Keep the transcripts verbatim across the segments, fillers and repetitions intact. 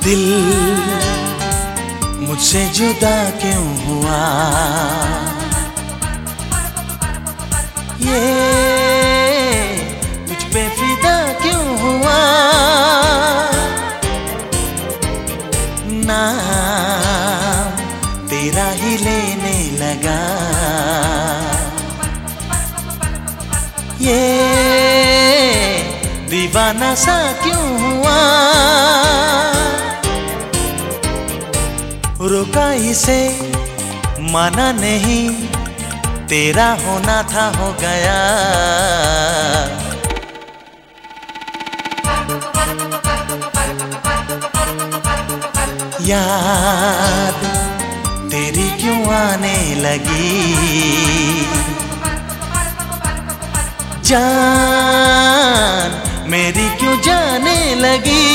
दिल मुझसे जुदा क्यों हुआ, ये तुझ पे फिदा क्यों हुआ। नाम तेरा ही लेने लगा, ये दीवाना सा क्यों हुआ। रुका इसे माना नहीं, तेरा होना था हो गया। याद तेरी क्यों आने लगी, जान मेरी क्यों जाने लगी।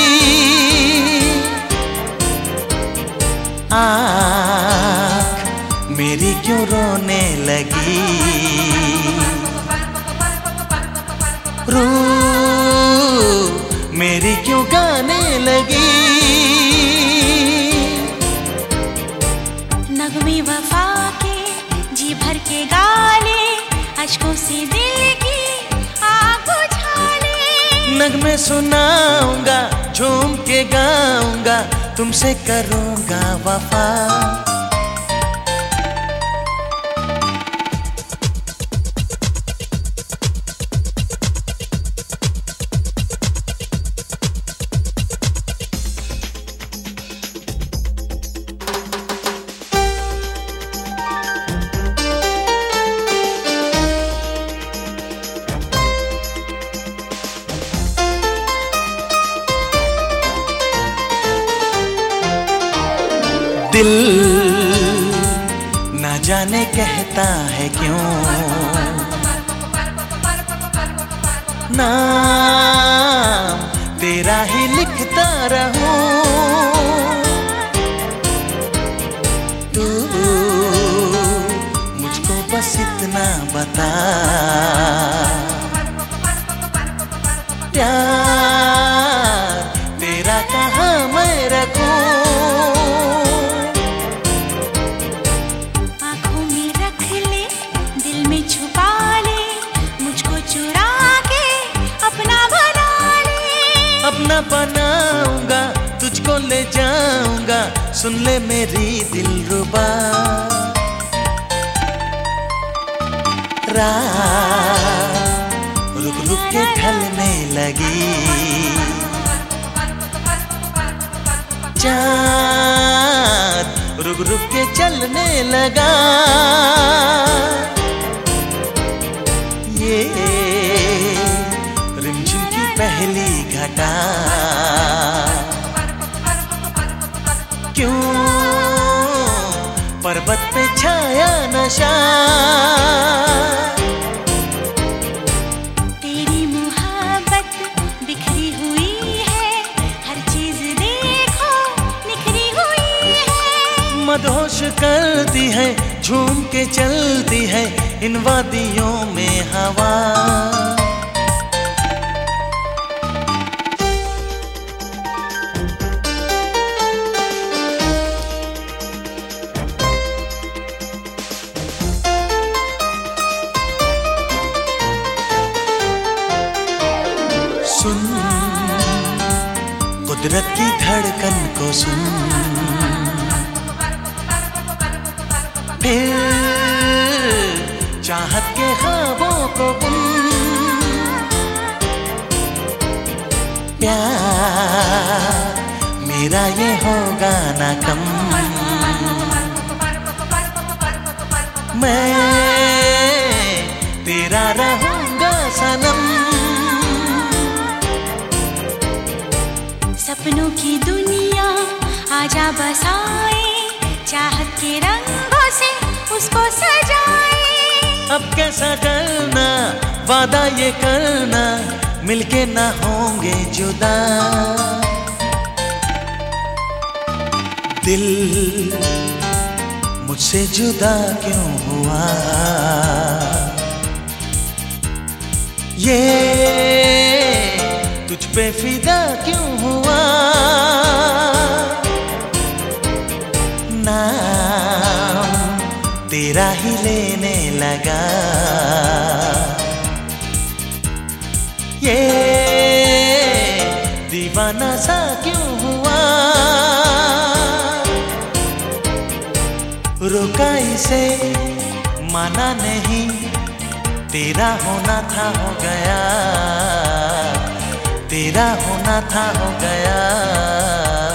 आँख मेरी क्यों रोने लगी, रूह मेरी क्यों गाने लगी। नगमे वफा के जी भर के गाले, अश्कों से दिल की आग बुझा ले। नगमे सुनाऊंगा, झूम के गाऊंगा, तुमसे करूंगा वफा। दिल ना जाने कहता है क्यों, नाम तेरा ही लिखता रहूं। तू मुझको बस इतना बता, प्यार तेरा कहाँ मैं रखूं। अपना बनाऊंगा, तुझको ले जाऊंगा, सुन ले मेरी दिलरुबा। रात रुक रुक के ढलने लगी, चाँद रुक रुक के चलने लगा। ये रिमझिम की पहली घटा, क्यों पर्वत पे छाया नशा। तेरी मोहब्बत बिखरी हुई है, हर चीज देखो निखरी हुई है। मदहोश करती है, झूम के चलती है इन वादियों में हवा। सुन कुदरत की धड़कन को सुन, फिर चाहत के ख्वाबों को बुन। प्यार मेरा ये होगा ना कम, मैं तेरा रहूंगा सनम। सपनों की दुनिया आजा बसाए, चाहत के रंगों से उसको सजाए। अब कैसा डरना, वादा ये करना, मिलके ना होंगे जुदा। दिल मुझसे जुदा क्यों हुआ, ये तुझ पे फिदा क्यों हुआ। तेरा ही लेने लगा। ये दीवाना सा क्यों हुआ, रुका इसे माना नहीं, तेरा होना था हो गया, तेरा होना था हो गया।